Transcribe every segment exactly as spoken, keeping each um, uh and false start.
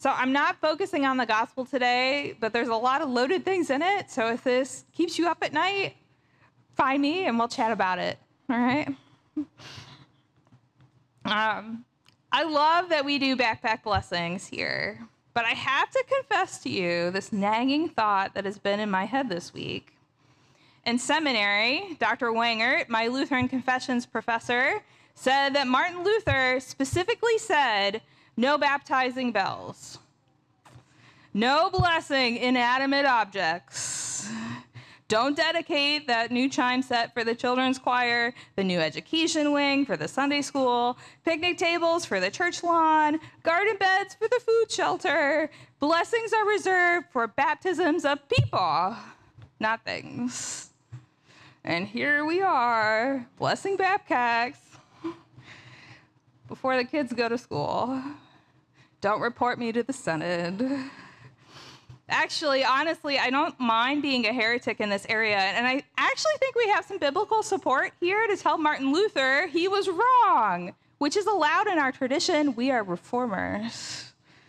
So I'm not focusing on the gospel today, but there's a lot of loaded things in it. So if this keeps you up at night, find me and we'll chat about it. All right? Um, I love that we do backpack blessings here, but I have to confess to you this nagging thought that has been in my head this week. In seminary, Doctor Wangert, my Lutheran Confessions professor, said that Martin Luther specifically said, no baptizing bells, no blessing inanimate objects. Don't dedicate that new chime set for the children's choir, the new education wing for the Sunday school, picnic tables for the church lawn, garden beds for the food shelter. Blessings are reserved for baptisms of people, not things. And here we are, blessing Babcacks before the kids go to school. Don't report me to the Synod. Actually, honestly, I don't mind being a heretic in this area, and I actually think we have some biblical support here to tell Martin Luther he was wrong, which is allowed in our tradition. We are reformers.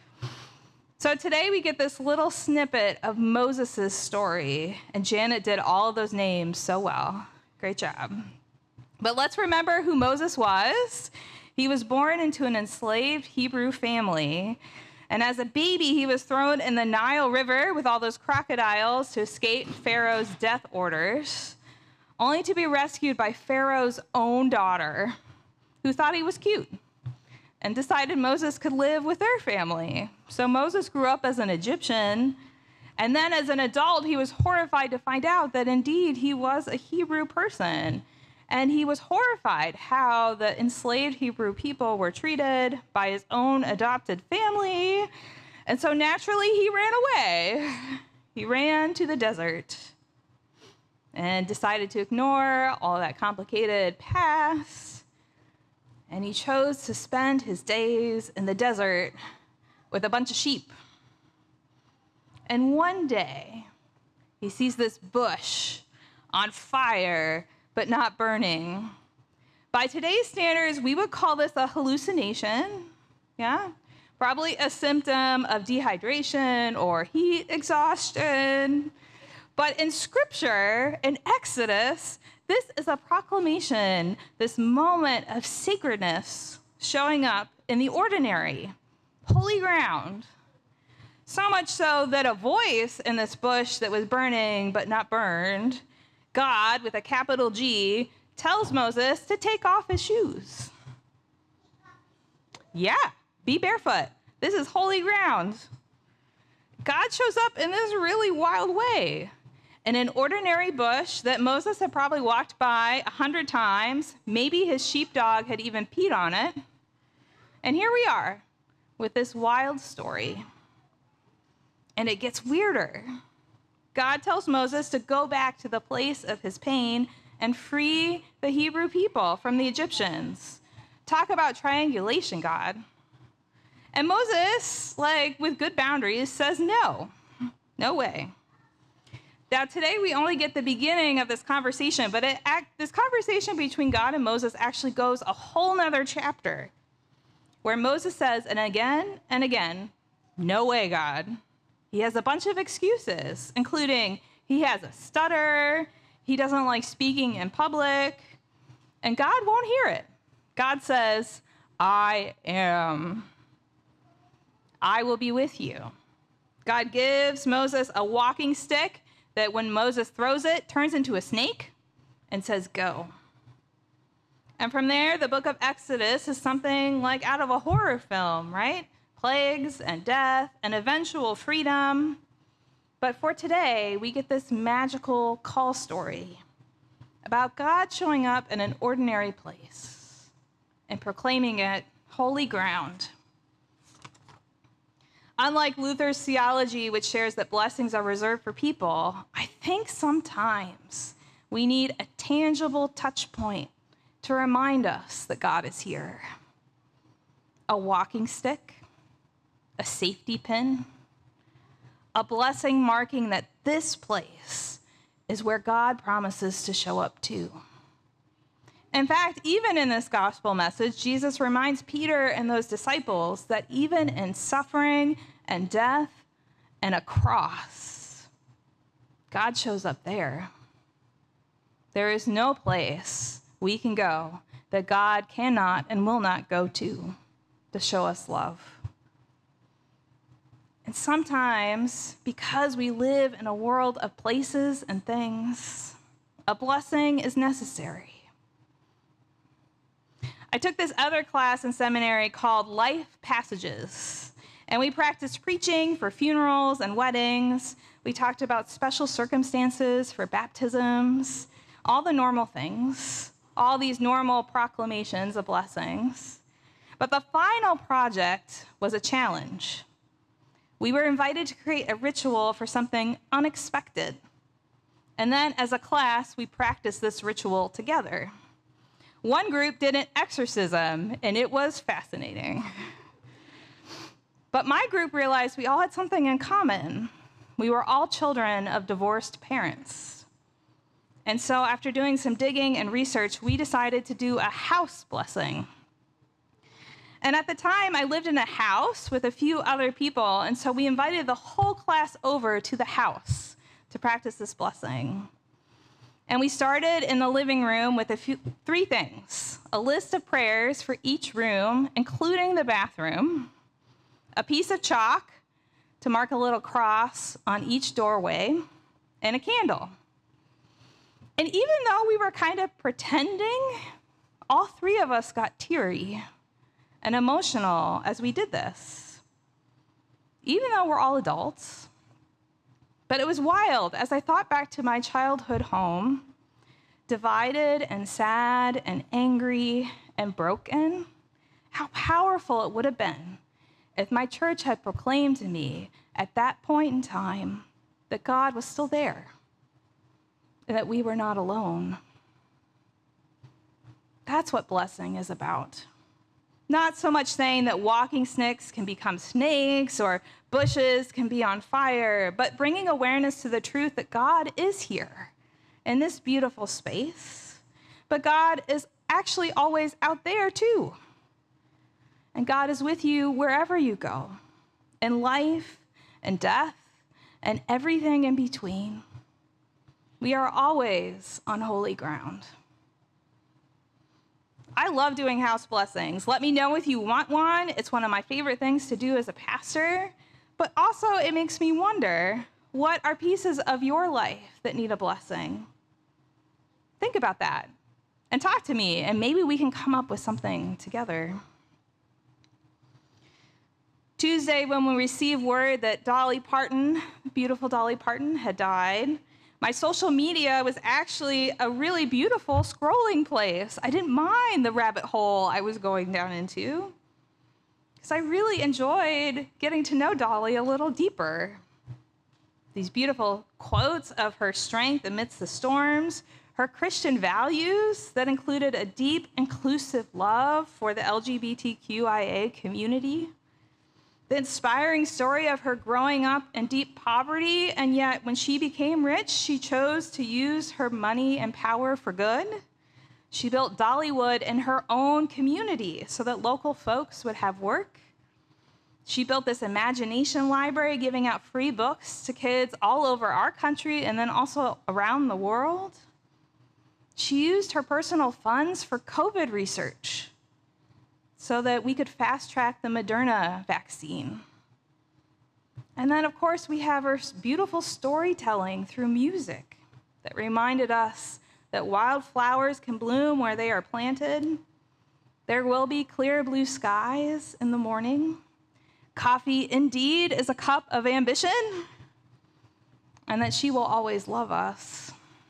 So today we get this little snippet of Moses' story, and Janet did all of those names so well. Great job. But let's remember who Moses was. He was born into an enslaved Hebrew family. And as a baby, he was thrown in the Nile River with all those crocodiles to escape Pharaoh's death orders, only to be rescued by Pharaoh's own daughter, who thought he was cute and decided Moses could live with their family. So Moses grew up as an Egyptian, and then as an adult, he was horrified to find out that indeed he was a Hebrew person. And he was horrified how the enslaved Hebrew people were treated by his own adopted family. And so naturally, he ran away. He ran to the desert and decided to ignore all that complicated past. And he chose to spend his days in the desert with a bunch of sheep. And one day, he sees this bush on fire, but not burning. By today's standards, we would call this a hallucination, yeah? Probably a symptom of dehydration or heat exhaustion. But in Scripture, in Exodus, this is a proclamation, this moment of sacredness showing up in the ordinary, holy ground. So much so that a voice in this bush that was burning but not burned, God, with a capital G, tells Moses to take off his shoes. Yeah, be barefoot. This is holy ground. God shows up in this really wild way. In an ordinary bush that Moses had probably walked by a hundred times, maybe his sheepdog had even peed on it. And here we are with this wild story. And it gets weirder. God tells Moses to go back to the place of his pain and free the Hebrew people from the Egyptians. Talk about triangulation, God. And Moses, like with good boundaries, says no, no way. Now today we only get the beginning of this conversation, but it act, this conversation between God and Moses actually goes a whole nother chapter where Moses says, and again and again, no way, God. He has a bunch of excuses, including he has a stutter, he doesn't like speaking in public, and God won't hear it. God says, I am. I will be with you. God gives Moses a walking stick that when Moses throws it, turns into a snake and says, go. And from there, the book of Exodus is something like out of a horror film, right? Plagues and death and eventual freedom. But for today, we get this magical call story about God showing up in an ordinary place and proclaiming it holy ground. Unlike Luther's theology, which shares that blessings are reserved for people, I think sometimes we need a tangible touch point to remind us that God is here. A walking stick, a safety pin, a blessing marking that this place is where God promises to show up too. In fact, even in this gospel message, Jesus reminds Peter and those disciples that even in suffering and death and a cross, God shows up there. There is no place we can go that God cannot and will not go to to show us love. And sometimes, because we live in a world of places and things, a blessing is necessary. I took this other class in seminary called Life Passages, and we practiced preaching for funerals and weddings. We talked about special circumstances for baptisms, all the normal things, all these normal proclamations of blessings. But the final project was a challenge. We were invited to create a ritual for something unexpected. And then as a class, we practiced this ritual together. One group did an exorcism, and it was fascinating. But my group realized we all had something in common. We were all children of divorced parents. And so after doing some digging and research, we decided to do a house blessing. And at the time, I lived in a house with a few other people, and so we invited the whole class over to the house to practice this blessing. And we started in the living room with a few, three things: a list of prayers for each room, including the bathroom, a piece of chalk to mark a little cross on each doorway, and a candle. And even though we were kind of pretending, all three of us got teary and emotional as we did this, even though we're all adults. But it was wild as I thought back to my childhood home, divided and sad and angry and broken, how powerful it would have been if my church had proclaimed to me at that point in time that God was still there and that we were not alone. That's what blessing is about. Not so much saying that walking sticks can become snakes or bushes can be on fire, but bringing awareness to the truth that God is here in this beautiful space, but God is actually always out there too. And God is with you wherever you go, in life and death and everything in between. We are always on holy ground. I love doing house blessings. Let me know if you want one. It's one of my favorite things to do as a pastor. But also it makes me wonder, what are pieces of your life that need a blessing? Think about that and talk to me, and maybe we can come up with something together. Tuesday, when we received word that Dolly Parton, beautiful Dolly Parton, had died, my social media was actually a really beautiful scrolling place. I didn't mind the rabbit hole I was going down into, because I really enjoyed getting to know Dolly a little deeper. These beautiful quotes of her strength amidst the storms, her Christian values that included a deep, inclusive love for the L G B T Q I A community, the inspiring story of her growing up in deep poverty, and yet when she became rich, she chose to use her money and power for good. She built Dollywood in her own community so that local folks would have work. She built this imagination library, giving out free books to kids all over our country and then also around the world. She used her personal funds for COVID research so that we could fast-track the Moderna vaccine. And then, of course, we have her beautiful storytelling through music that reminded us that wildflowers can bloom where they are planted. There will be clear blue skies in the morning. Coffee indeed is a cup of ambition, and that she will always love us.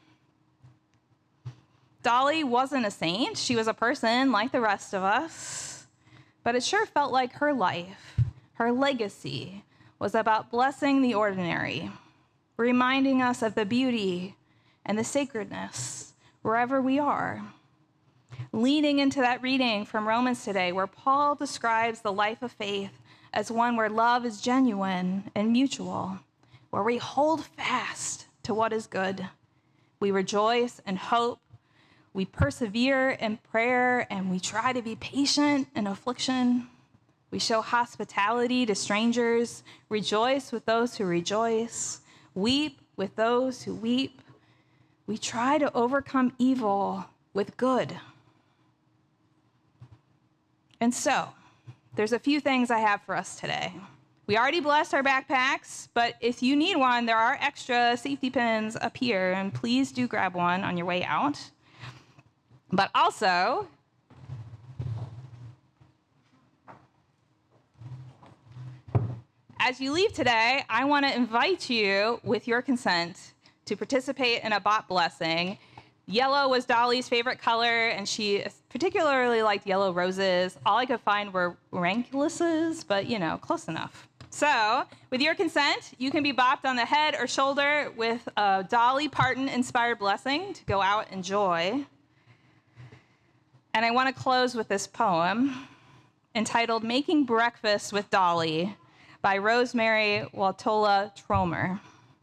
Dolly wasn't a saint. She was a person like the rest of us, but it sure felt like her life, her legacy, was about blessing the ordinary, reminding us of the beauty and the sacredness wherever we are. Leaning into that reading from Romans today, where Paul describes the life of faith as one where love is genuine and mutual, where we hold fast to what is good. We rejoice and hope. We persevere in prayer, and we try to be patient in affliction. We We show hospitality to strangers, rejoice with those who rejoice, weep with those who weep. We try to overcome evil with good. And so, there's a few things I have for us today. We already blessed our backpacks, but if you need one, there are extra safety pins up here, and please do grab one on your way out. But also, as you leave today, I want to invite you, with your consent, to participate in a bot blessing. Yellow was Dolly's favorite color, and she particularly liked yellow roses. All I could find were rankuluses, but, you know, close enough. So, with your consent, you can be bopped on the head or shoulder with a Dolly Parton-inspired blessing to go out and enjoy. And I want to close with this poem entitled Making Breakfast with Dolly by Rosemary Waltola Tromer.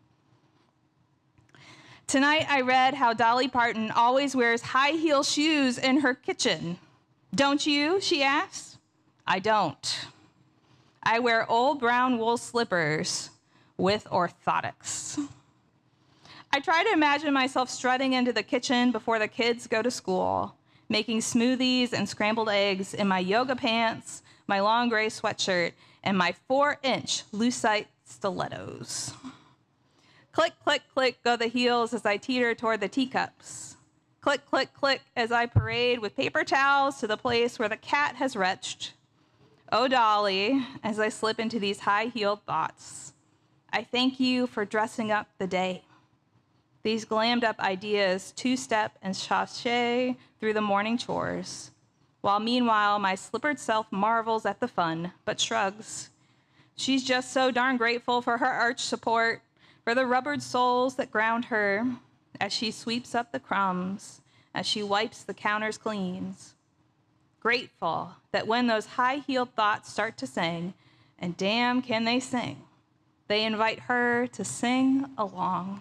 Tonight I read how Dolly Parton always wears high heel shoes in her kitchen. Don't you? She asked. I don't. I wear old brown wool slippers with orthotics. I try to imagine myself strutting into the kitchen before the kids go to school, making smoothies and scrambled eggs in my yoga pants, my long gray sweatshirt, and my four-inch lucite stilettos. Click, click, click go the heels as I teeter toward the teacups. Click, click, click as I parade with paper towels to the place where the cat has retched. Oh, Dolly, as I slip into these high-heeled thoughts, I thank you for dressing up the day. These glammed-up ideas two-step and sashay through the morning chores, while meanwhile my slippered self marvels at the fun, but shrugs. She's just so darn grateful for her arch support, for the rubbered soles that ground her as she sweeps up the crumbs, as she wipes the counters clean. Grateful that when those high-heeled thoughts start to sing, and damn can they sing, they invite her to sing along.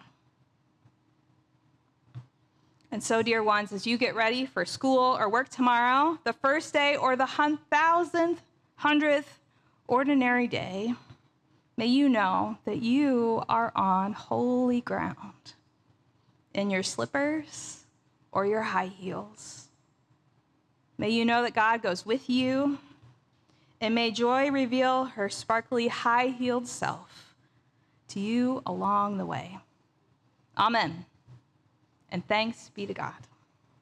And so, dear ones, as you get ready for school or work tomorrow, the first day or the hun- thousandth, hundredth ordinary day, may you know that you are on holy ground in your slippers or your high heels. May you know that God goes with you, and may joy reveal her sparkly high-heeled self to you along the way. Amen. And thanks be to God.